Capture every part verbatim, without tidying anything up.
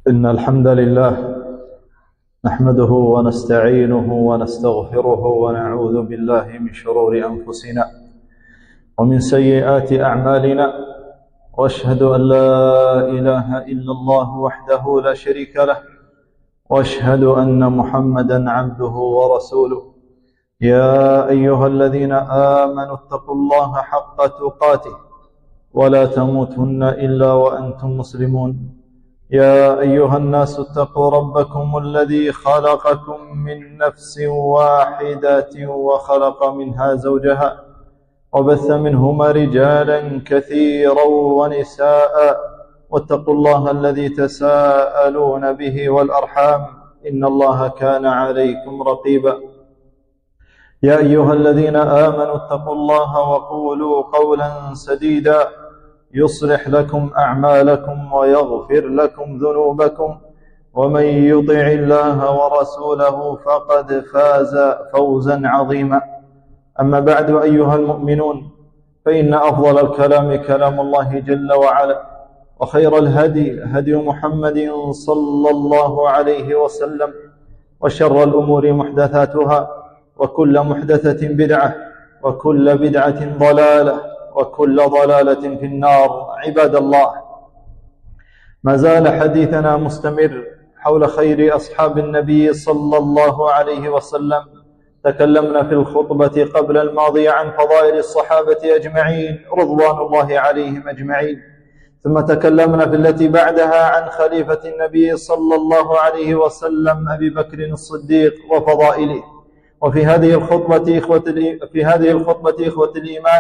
إن الحمد لله نحمده ونستعينه ونستغفره ونعوذ بالله من شرور أنفسنا ومن سيئات أعمالنا، وأشهد أن لا إله إلا الله وحده لا شريك له، وأشهد أن محمدا عبده ورسوله. يا أيها الذين آمنوا اتقوا الله حق تقاته ولا تموتن إلا وأنتم مسلمون. يا أيها الناس اتقوا ربكم الذي خلقكم من نفس واحدة وخلق منها زوجها وبث منهما رجالا كثيرا ونساء، واتقوا الله الذي تساءلون به والأرحام إن الله كان عليكم رقيبا. يا أيها الذين آمنوا اتقوا الله وقولوا قولا سديدا يصلح لكم أعمالكم ويغفر لكم ذنوبكم، ومن يطع الله ورسوله فقد فاز فوزا عظيما. أما بعد، أيها المؤمنون، فإن أفضل الكلام كلام الله جل وعلا، وخير الهدي هدي محمد صلى الله عليه وسلم، وشر الأمور محدثاتها، وكل محدثة بدعة، وكل بدعة ضلالة، وكل ضلالة في النار. عباد الله، ما زال حديثنا مستمر حول خير أصحاب النبي صلى الله عليه وسلم. تكلمنا في الخطبة قبل الماضية عن فضائل الصحابة أجمعين رضوان الله عليهم أجمعين، ثم تكلمنا في التي بعدها عن خليفة النبي صلى الله عليه وسلم أبي بكر الصديق وفضائله. وفي هذه الخطبة إخوة في هذه الخطبة إخوة الإيمان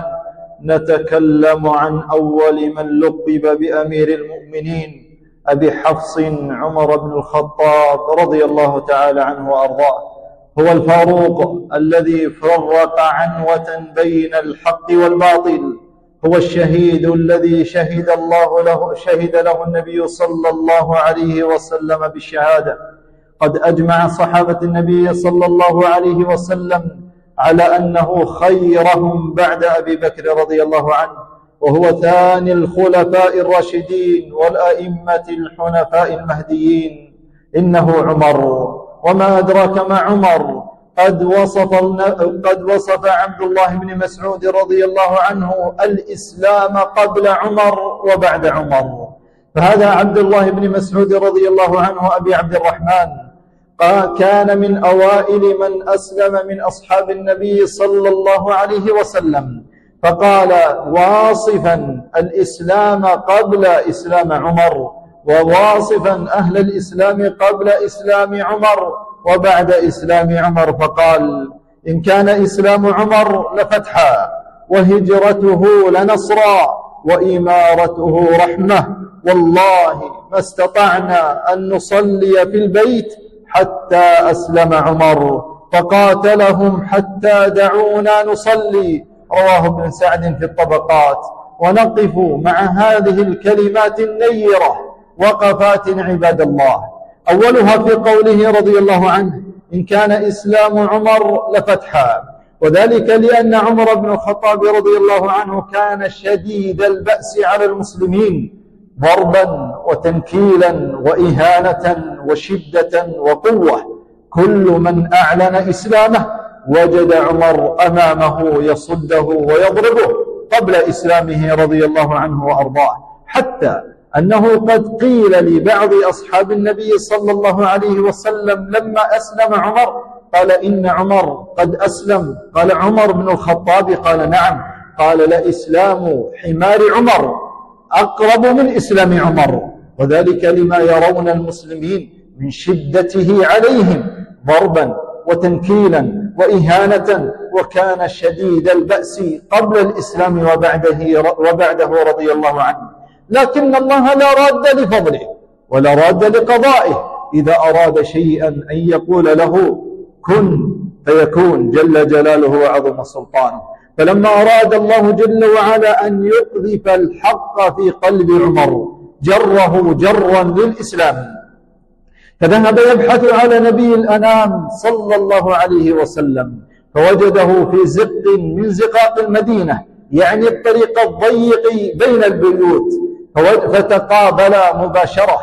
نتكلم عن أول من لقب بأمير المؤمنين أبي حفص عمر بن الخطاب رضي الله تعالى عنه وأرضاه. هو الفاروق الذي فرق عنوة بين الحق والباطل، هو الشهيد الذي شهد الله له شهد له النبي صلى الله عليه وسلم بالشهادة. قد أجمع صحابة النبي صلى الله عليه وسلم على أنه خيرهم بعد أبي بكر رضي الله عنه، وهو ثاني الخلفاء الراشدين والأئمة الحنفاء المهديين. إنه عمر، وما أدراك ما عمر. قد وصف قد وصف عبد الله بن مسعود رضي الله عنه الإسلام قبل عمر وبعد عمر. فهذا عبد الله بن مسعود رضي الله عنه أبي عبد الرحمن كان من أوائل من أسلم من أصحاب النبي صلى الله عليه وسلم، فقال واصفا الإسلام قبل إسلام عمر، وواصفا أهل الإسلام قبل إسلام عمر وبعد إسلام عمر، فقال إن كان إسلام عمر لفتحا، وهجرته لنصرا، وإمارته رحمة، والله ما استطعنا أن نصلي في البيت حتى أسلم عمر، فقاتلهم حتى دعونا نصلي. رواه ابن سعد في الطبقات. ونقف مع هذه الكلمات النيرة وقفات عباد الله. أولها في قوله رضي الله عنه إن كان إسلام عمر لفتحا، وذلك لأن عمر بن الخطاب رضي الله عنه كان شديد البأس على المسلمين، ضربا وتنكيلا وإهانة وشدة وقوة. كل من أعلن إسلامه وجد عمر أمامه يصده ويضربه قبل إسلامه رضي الله عنه وأرضاه، حتى أنه قد قيل لبعض أصحاب النبي صلى الله عليه وسلم لما أسلم عمر قال إن عمر قد أسلم. قال عمر بن الخطاب قال نعم. قال لإسلام حمار عمر أقرب من إسلام عمر، وذلك لما يرون المسلمين من شدته عليهم ضربا وتنكيلا وإهانة، وكان شديد البأس قبل الإسلام وبعده, وبعده رضي الله عنه. لكن الله لا راد لفضله ولا راد لقضائه، إذا أراد شيئا أن يقول له كن فيكون جل جلاله وعظم سلطانه. فلما أراد الله جل وعلا أن يقذف الحق في قلب عمر جره جرا للإسلام، فذهب يبحث على نبي الأنام صلى الله عليه وسلم، فوجده في زق من زقاق المدينة، يعني الطريق الضيق بين البيوت، فتقابلا مباشرة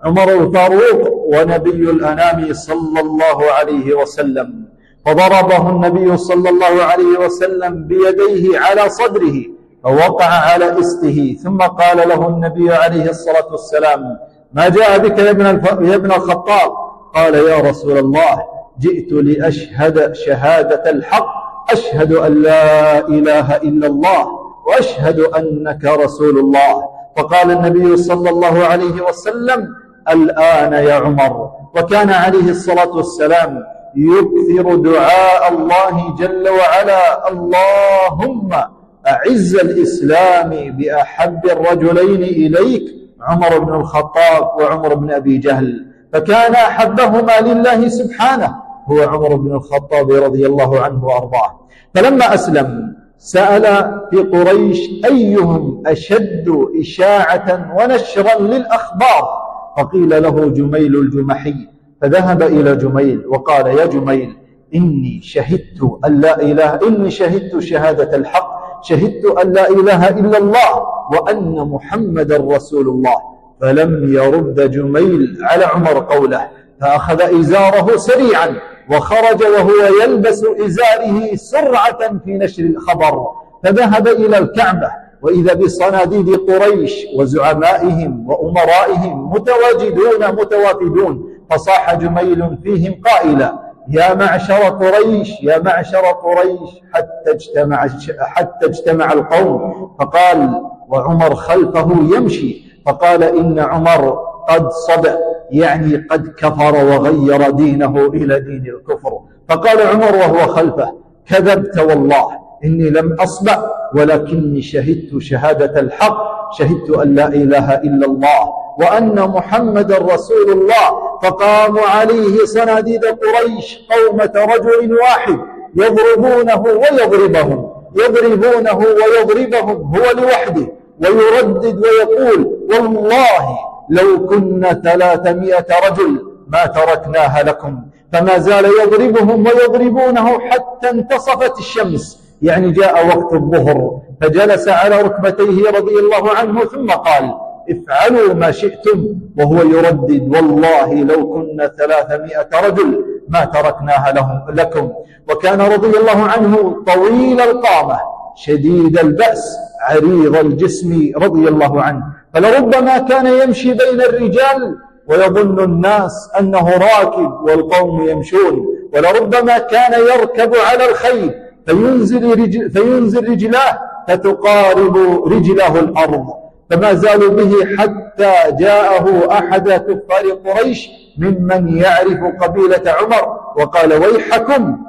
عمر الفاروق ونبي الأنام صلى الله عليه وسلم، فضربه النبي صلى الله عليه وسلم بيديه على صدره فوقع على إسته، ثم قال له النبي عليه الصلاة والسلام: ما جاء بك يا ابن, الف... يا ابن الخطاب؟ قال: يا رسول الله، جئت لأشهد شهادة الحق، أشهد أن لا إله إلا الله وأشهد أنك رسول الله. فقال النبي صلى الله عليه وسلم: الآن يا عمر. وكان عليه الصلاة والسلام يكثر دعاء الله جل وعلا: اللهم أعز الإسلام بأحب الرجلين إليك، عمر بن الخطاب وعمر بن أبي جهل، فكان أحبهما لله سبحانه هو عمر بن الخطاب رضي الله عنه وأرضاه. فلما أسلم سأل في قريش أيهم أشد إشاعة ونشرا للأخبار، فقيل له جميل الجمحي، فذهب إلى جميل وقال: يا جميل، إني شهدت أن لا إله إني شهدت شهادة الحق، شهدت أن لا إله إلا الله وأن محمد رسول الله. فلم يرد جميل على عمر قوله، فأخذ إزاره سريعا وخرج وهو يلبس إزاره سرعة في نشر الخبر، فذهب إلى الكعبة وإذا بصناديد قريش وزعمائهم وأمرائهم متواجدون متوافدون، فصاح جميل فيهم قائلا: يا معشر قريش، يا معشر قريش، حتى اجتمع حتى اجتمع القوم. فقال وعمر خلفه يمشي، فقال: إن عمر قد صدأ، يعني قد كفر وغير دينه إلى دين الكفر. فقال عمر وهو خلفه: كذبت والله، إني لم أصبأ، ولكني شهدت شهادة الحق، شهدت أن لا إله إلا الله وأن محمد رسول الله. فقاموا عليه صناديد قريش قومة رجل واحد يضربونه ويضربهم، يضربونه ويضربهم هو لوحده، ويردد ويقول: والله لو كنا ثلاثمائة رجل ما تركناها لكم. فما زال يضربهم ويضربونه حتى انتصفت الشمس، يعني جاء وقت الظهر، فجلس على ركبتيه رضي الله عنه ثم قال: افعلوا ما شئتم، وهو يردد: والله لو كنا ثلاثمائة رجل ما تركناها لهم لكم. وكان رضي الله عنه طويل القامة شديد البأس عريض الجسم رضي الله عنه، فلربما كان يمشي بين الرجال ويظن الناس أنه راكب والقوم يمشون، ولربما كان يركب على الخيل فينزل, رجل فينزل رجلاه فتقارب رجله الأرض. فما زالوا به حتى جاءه أحد كفار قريش ممن يعرف قبيلة عمر وقال: ويحكم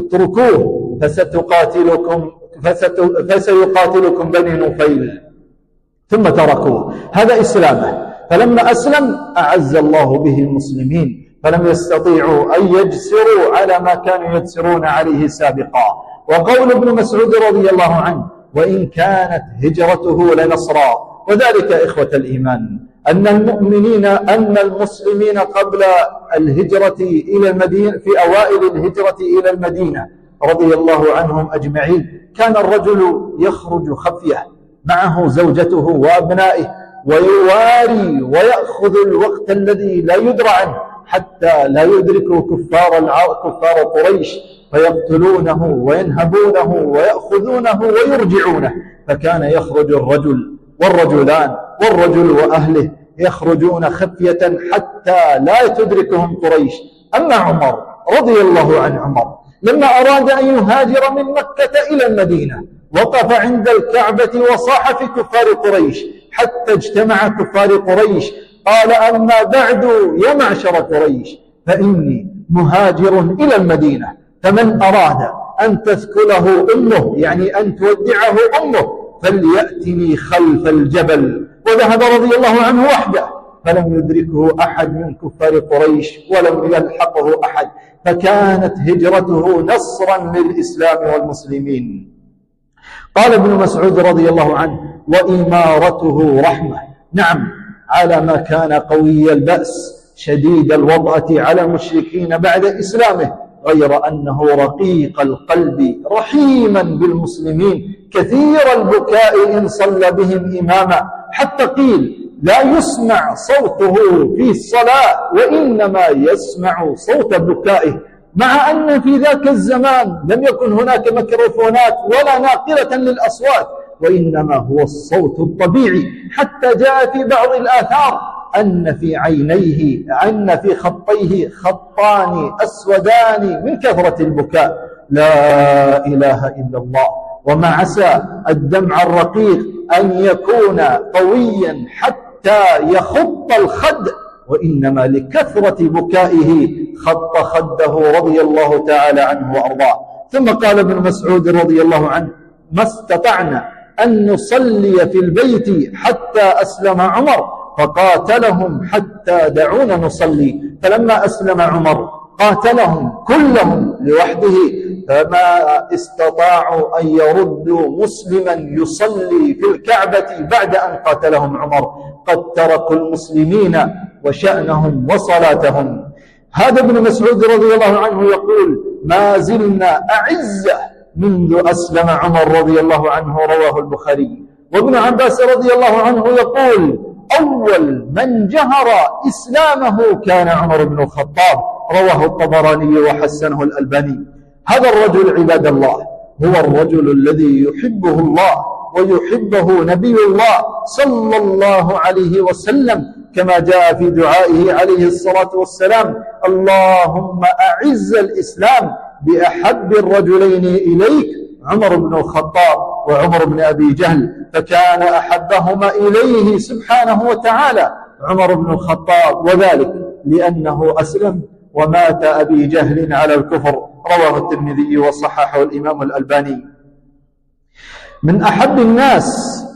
اتركوه فستقاتلكم فسيقاتلكم بني نفيل. ثم تركوه. هذا إسلامه. فلما أسلم أعز الله به المسلمين، فلم يستطيعوا أن يجسروا على ما كانوا يجسرون عليه سابقا. وقول ابن مسعود رضي الله عنه: وإن كانت هجرته لنصرا. وذلك إخوة الإيمان أن المؤمنين أن المسلمين قبل الهجرة إلى المدينة، في أوائل الهجرة إلى المدينة رضي الله عنهم أجمعين، كان الرجل يخرج خفية معه زوجته وأبنائه ويواري ويأخذ الوقت الذي لا يدرى عنه حتى لا يدركه كفار كفار قريش فيقتلونه وينهبونه ويأخذونه ويرجعونه. فكان يخرج الرجل والرجلان والرجل وأهله يخرجون خفية حتى لا تدركهم قريش. أما عمر رضي الله عن عمر لما أراد أن يهاجر من مكة إلى المدينة وقف عند الكعبة وصاح في كفار قريش حتى اجتمع كفار قريش، قال: أما بعد يا معشر قريش فإني مهاجر إلى المدينة، فمن أراد أن تثكله أمه، يعني أن تودعه أمه، فليأتني خلف الجبل. وذهب رضي الله عنه وحده، فلم يدركه أحد من كفار قريش ولم يلحقه أحد، فكانت هجرته نصرا للإسلام والمسلمين. قال ابن مسعود رضي الله عنه: وإمارته رحمة. نعم، على ما كان قوي البأس شديد الوضعة على المشركين بعد إسلامه، غير أنه رقيق القلب رحيما بالمسلمين كثير البكاء إن صلى بهم إماما، حتى قيل لا يسمع صوته في الصلاة، وإنما يسمع صوت بكائه، مع أن في ذاك الزمان لم يكن هناك ميكروفونات ولا ناقلة للأصوات، وإنما هو الصوت الطبيعي. حتى جاء في بعض الآثار أن في عينيه أن في خطيه خطان أسودان من كثرة البكاء. لا إله إلا الله. وما عسى الدمع الرقيق أن يكون قويا حتى يخط الخد، وإنما لكثرة بكائه خط خده رضي الله تعالى عنه وأرضاه. ثم قال ابن مسعود رضي الله عنه: ما استطعنا أن نصلي في البيت حتى أسلم عمر فقاتلهم حتى دعونا نصلي. فلما أسلم عمر قاتلهم كلهم لوحده، فما استطاعوا أن يردوا مسلما يصلي في الكعبة بعد أن قاتلهم عمر. قد تركوا المسلمين وشأنهم وصلاتهم. هذا ابن مسعود رضي الله عنه يقول: ما زلنا أعزة منذ أسلم عمر رضي الله عنه، رواه البخاري. وابن عباس رضي الله عنه يقول: أول من جهر إسلامه كان عمر بن الخطاب، رواه الطبراني وحسنه الألباني. هذا الرجل عباد الله هو الرجل الذي يحبه الله ويحبه نبي الله صلى الله عليه وسلم، كما جاء في دعائه عليه الصلاة والسلام: اللهم أعز الإسلام بأحب الرجلين إليك عمر بن الخطاب وعمر بن أبي جهل، فكان أحبهما إليه سبحانه وتعالى عمر بن الخطاب، وذلك لأنه أسلم ومات أبي جهل على الكفر، رواه الترمذي وصححه الإمام الألباني. من أحب الناس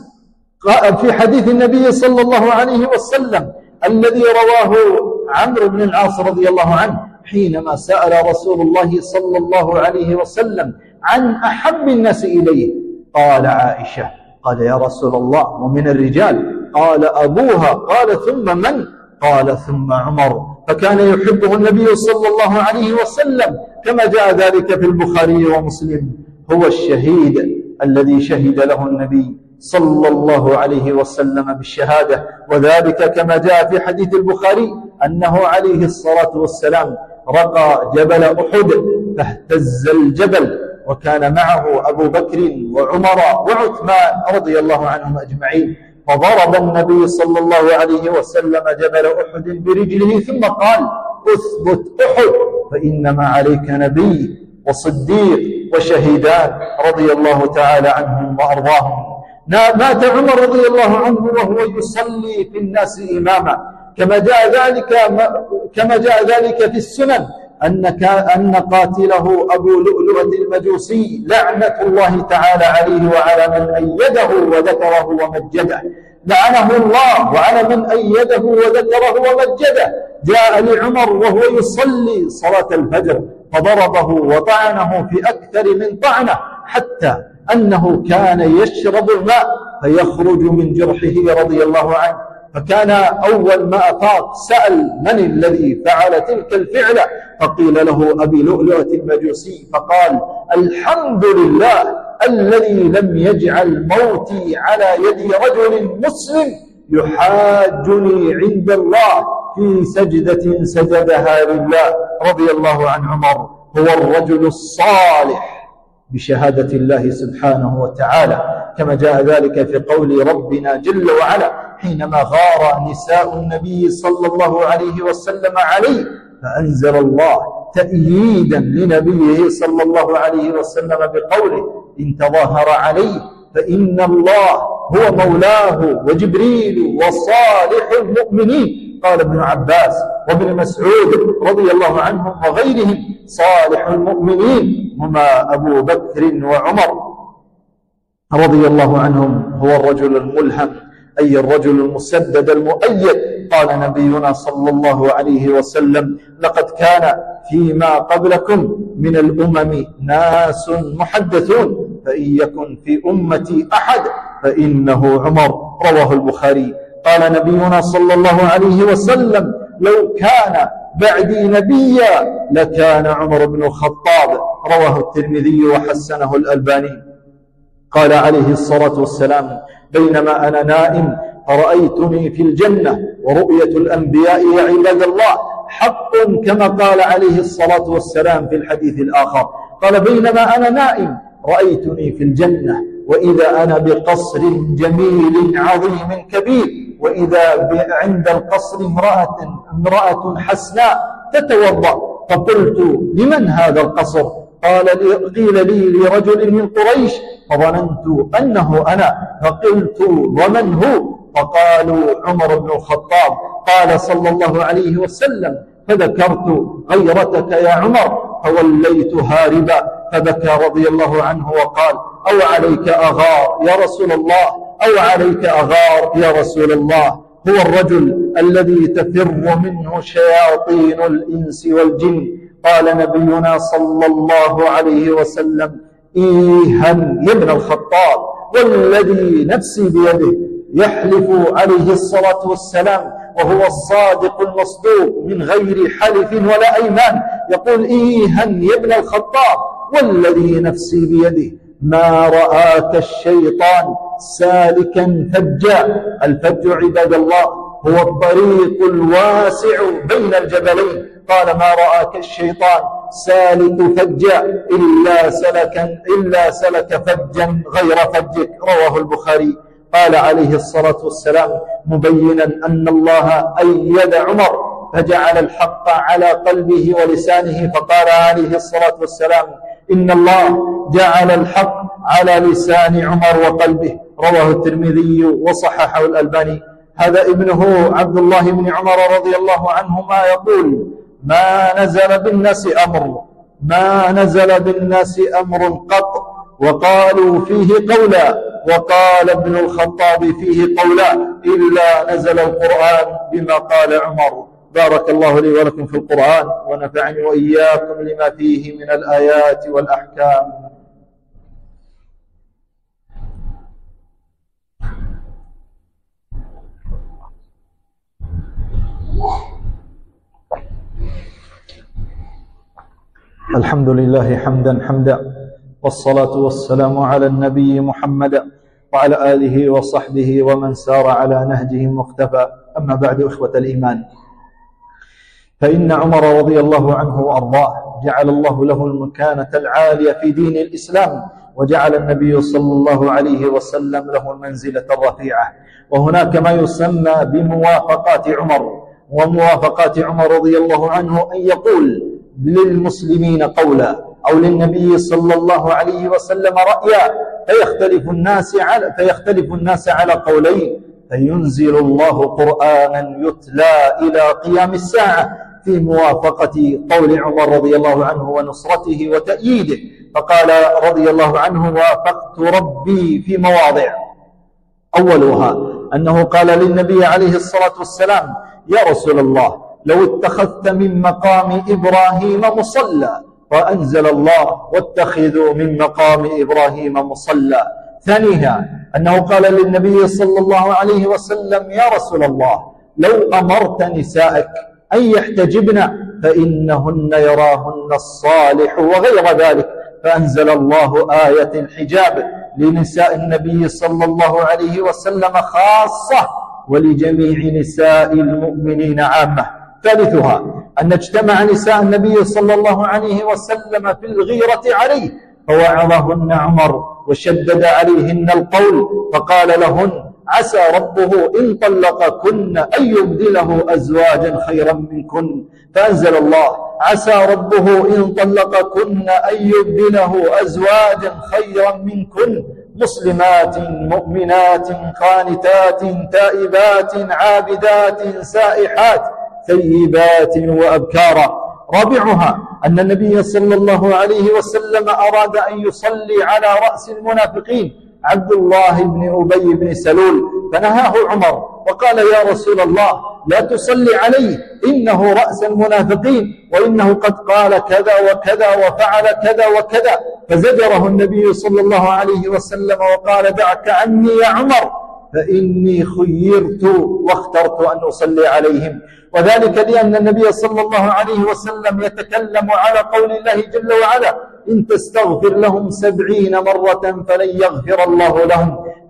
في حديث النبي صلى الله عليه وسلم الذي رواه عمرو بن العاص رضي الله عنه حينما سأل رسول الله صلى الله عليه وسلم عن أحب الناس إليه، قال عائشة. قال: يا رسول الله، ومن الرجال؟ قال: أبوها. قال: ثم من؟ قال: ثم عمر. فكان يحبه النبي صلى الله عليه وسلم كما جاء ذلك في البخاري ومسلم. هو الشهيد الذي شهد له النبي صلى الله عليه وسلم بالشهادة، وذلك كما جاء في حديث البخاري أنه عليه الصلاة والسلام رقى جبل أحد فاهتز الجبل، وكان معه أبو بكر وعمر وعثمان رضي الله عنهم أجمعين، فضرب النبي صلى الله عليه وسلم جبل أحد برجله ثم قال: أثبت أحد فإنما عليك نبي وصديق وشهيدان رضي الله تعالى عنهم وأرضاهم. مات عمر رضي الله عنه وهو يصلي في الناس إماما، كما جاء ذلك كما جاء ذلك في السنن أن أن قاتله أبو لؤلؤة المجوسي لعنة الله تعالى عليه وعلى من أيده وذكره ومجده. لعنه الله وعلى من أيده وذكره ومجده. جاء لعمر وهو يصلي صلاة الفجر فضربه وطعنه في أكثر من طعنة، حتى أنه كان يشرب الماء فيخرج من جرحه رضي الله عنه. فكان أول ما أفاق سأل: من الذي فعل تلك الفعلة؟ فقيل له: أبي لؤلؤة المجوسي. فقال: الحمد لله الذي لم يجعل موتي على يد رجل مسلم يحاجني عند الله في سجدة سجدها لله. رضي الله عن عمر. هو الرجل الصالح بشهادة الله سبحانه وتعالى، كما جاء ذلك في قول ربنا جل وعلا حينما غار نساء النبي صلى الله عليه وسلم عليه، فأنزل الله تأييدا لنبيه صلى الله عليه وسلم بقوله: إن تظاهر عليه فإن الله هو مولاه وجبريل وصالح المؤمنين. قال ابن عباس وابن مسعود رضي الله عنهم وغيرهم: صالح المؤمنين هما أبو بكر وعمر رضي الله عنهم. هو الرجل الملهم، أي الرجل المسدد المؤيد. قال نبينا صلى الله عليه وسلم: لقد كان فيما قبلكم من الأمم ناس محدثون، فإن يكن في أمتي أحد فإنه عمر. رواه البخاري. قال نبينا صلى الله عليه وسلم: لو كان بعدي نبيا لكان عمر بن الخطاب. رواه الترمذي وحسنه الألباني. قال عليه الصلاة والسلام: بينما أنا نائم رأيتني في الجنة، ورؤية الأنبياء يا عباد الله حق كما قال عليه الصلاة والسلام في الحديث الآخر، قال بينما أنا نائم رأيتني في الجنة، وإذا أنا بقصر جميل عظيم كبير، وإذا عند القصر امرأة, امرأة حسناء تتوضأ، فقلت لمن هذا القصر؟ قال لي قيل لي لرجل من قريش، فظننت أنه أنا، فقلت ومن هو؟ فقالوا عمر بن الخطاب. قال صلى الله عليه وسلم فذكرت غيرتك يا عمر فوليت هاربا، فبكى رضي الله عنه وقال أو عليك أغار يا رسول الله، أو عليك أغار يا رسول الله، هو الرجل الذي تفر منه شياطين الإنس والجن. قال نبينا صلى الله عليه وسلم إيها يا ابن الخطاب والذي نفسي بيده، يحلف عليه الصلاة والسلام وهو الصادق المصدوق من غير حلف ولا أيمان، يقول إيها يا ابن الخطاب والذي نفسي بيده ما رآك الشيطان سالكا فجا. الفج عباد الله هو الطريق الواسع بين الجبلين، قال ما رآك الشيطان سالك فجا إلا سلك, إلا سلك فجا غير فجك، رواه البخاري. قال عليه الصلاة والسلام مبينا أن الله أيد عمر فجعل الحق على قلبه ولسانه، فقال عليه الصلاة والسلام إن الله جعل الحق على لسان عمر وقلبه، رواه الترمذي وصححه الألباني. هذا ابنه عبد الله بن عمر رضي الله عنهما يقول ما نزل بالناس أمر ما نزل بالناس أمر قط وقالوا فيه قولا، وقال ابن الخطاب فيه قولا إلا نزل القرآن بما قال عمر. بارك الله لي ولكم في القرآن، ونفعني وإياكم لما فيه من الآيات والأحكام. الحمد لله حمدا حمدا، والصلاة والسلام على النبي محمد وعلى آله وصحبه ومن سار على نهجه مختفى. أما بعد، إخوة الإيمان، فإن عمر رضي الله عنه وأرضاه جعل الله له المكانة العالية في دين الإسلام، وجعل النبي صلى الله عليه وسلم له المنزلة الرفيعة. وهناك ما يسمى بموافقات عمر، وموافقات عمر رضي الله عنه أن يقول للمسلمين قولا أو للنبي صلى الله عليه وسلم رأيا، فيختلف الناس على فيختلف الناس على قولين، فينزل الله قرآنا يتلى إلى قيام الساعة في موافقة قول عمر رضي الله عنه ونصرته وتأييده. فقال رضي الله عنه وافقت ربي في مواضع، أولها أنه قال للنبي عليه الصلاة والسلام يا رسول الله لو اتخذت من مقام إبراهيم مصلى، وأنزل الله واتخذوا من مقام إبراهيم مصلى. ثانيها أنه قال للنبي صلى الله عليه وسلم يا رسول الله لو أمرت نسائك أن يحتجبن فإنهن يراهن الصالح وغير ذلك، فأنزل الله آية الحجاب لنساء النبي صلى الله عليه وسلم خاصة ولجميع نساء المؤمنين عامة. ثالثها أن اجتمع نساء النبي صلى الله عليه وسلم في الغيرة عليه، فوعظهن عمر وشدد عليهن القول، فقال لهن عسى ربه إن طلقكن أن يبدله أزواجا خيرا منكن، فأنزل الله عسى ربه إن طلقكن أن يبدله أزواجا خيرا منكن مسلمات مؤمنات قانتات تائبات عابدات سائحات ثيبات وأبكارا. رابعها أن النبي صلى الله عليه وسلم أراد أن يصلي على رأس المنافقين عبد الله بن أبي بن سلول، فنهاه عمر وقال يا رسول الله لا تصلي عليه إنه رأس المنافقين، وإنه قد قال كذا وكذا وفعل كذا وكذا، فزجره النبي صلى الله عليه وسلم وقال دعك عني يا عمر فإني خيرت واخترت أن أصلي عليهم. وذلك لأن النبي صلى الله عليه وسلم يتكلم على قول الله جل وعلا إن تستغفر لهم سبعين مرة فلن يغفر الله لهم،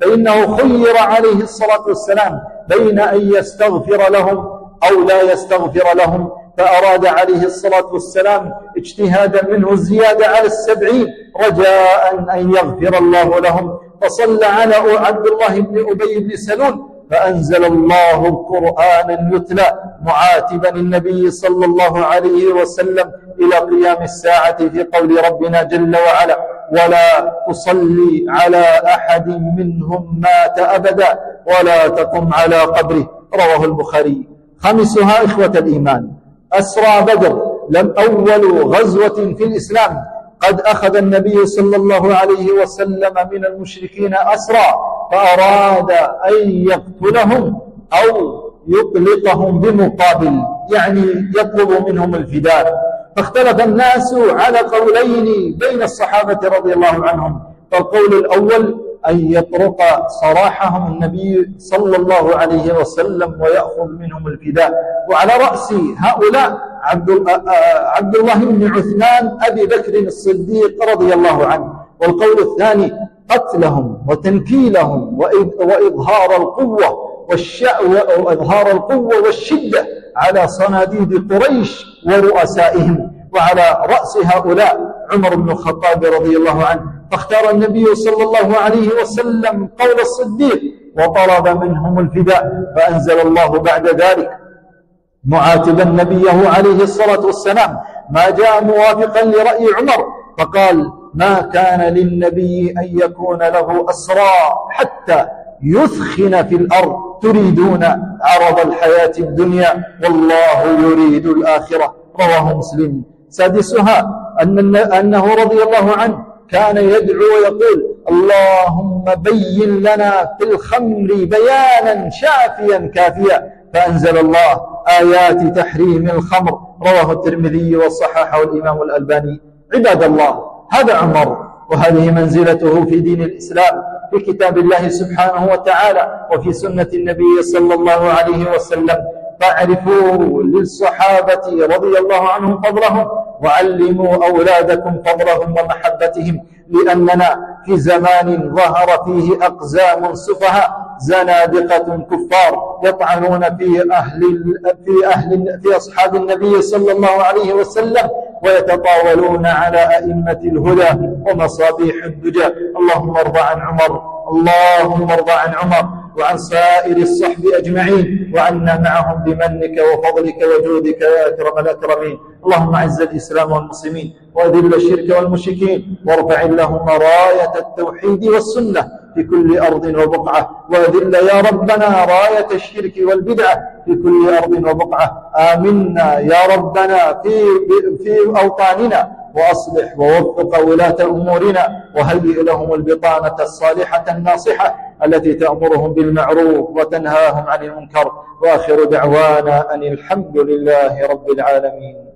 فإنه خير عليه الصلاة والسلام بين أن يستغفر لهم أو لا يستغفر لهم، فأراد عليه الصلاة والسلام اجتهادا منه الزيادة على السبعين رجاء أن يغفر الله لهم، فصلى على عبد الله بن أبي بن سلول فأنزل الله القرآن يتلى معاتبا النبي صلى الله عليه وسلم إلى قيام الساعة في قول ربنا جل وعلا: ولا تصلي على أحد منهم مات أبدا ولا تقم على قبره، رواه البخاري. خامسها إخوة الإيمان أسرى بدر، لم أول غزوة في الإسلام قد أخذ النبي صلى الله عليه وسلم من المشركين أسرى، فأراد أن يقتلهم أو يطلقهم بمقابل، يعني يطلب منهم الفداء. فاختلف الناس على قولين بين الصحابة رضي الله عنهم، فالقول الأول أن يطرق صراحهم النبي صلى الله عليه وسلم ويأخذ منهم الفداء، وعلى رأس هؤلاء عبد الله بن عثمان أبي بكر الصديق رضي الله عنه. والقول الثاني قتلهم وتنكيلهم وإظهار القوة وإظهار القوة والشدة على صناديد قريش ورؤسائهم، وعلى رأس هؤلاء عمر بن الخطاب رضي الله عنه. فاختار النبي صلى الله عليه وسلم قول الصديق وطلب منهم الفداء، فأنزل الله بعد ذلك معاتبا نبيه عليه الصلاة والسلام ما جاء موافقا لرأي عمر، فقال: ما كان للنبي أن يكون له أسرى حتى يثخن في الأرض تريدون عرض الحياة الدنيا والله يريد الآخرة، رواه مسلم. سادسها أن أنه رضي الله عنه كان يدعو ويقول: اللهم بين لنا في الخمر بيانا شافيا كافيا، فأنزل الله آيات تحريم الخمر، رواه الترمذي وصححه الإمام الألباني. عباد الله، هذا عمر وهذه منزلته في دين الإسلام، في كتاب الله سبحانه وتعالى وفي سنة النبي صلى الله عليه وسلم. فاعرفوا للصحابة رضي الله عنهم فضلهم، وعلموا أولادكم فضلهم ومحبتهم، لأننا في زمان ظهر فيه أقزام سفهاء زنادقة كفار يطعنون في أهل في أهل في أصحاب النبي صلى الله عليه وسلم، ويتطاولون على أئمة الهدى ومصابيح الدجى. اللهم ارض عن عمر، اللهم ارض عن عمر وعن سائر الصحب أجمعين، وعنا معهم بمنك وفضلك وجودك يا أكرم الأكرمين. اللهم أعز الإسلام والمسلمين وأذل الشرك والمشركين، وارفع اللهم راية التوحيد والسنة في كل أرض وبقعة، وأذل يا ربنا راية الشرك والبدعة في كل أرض وبقعة. آمنا يا ربنا في, في أوطاننا، وأصلح ووفق ولاة أمورنا، وهيئ لهم البطانة الصالحة الناصحة التي تأمرهم بالمعروف وتنهاهم عن المنكر. وآخر دعوانا أن الحمد لله رب العالمين.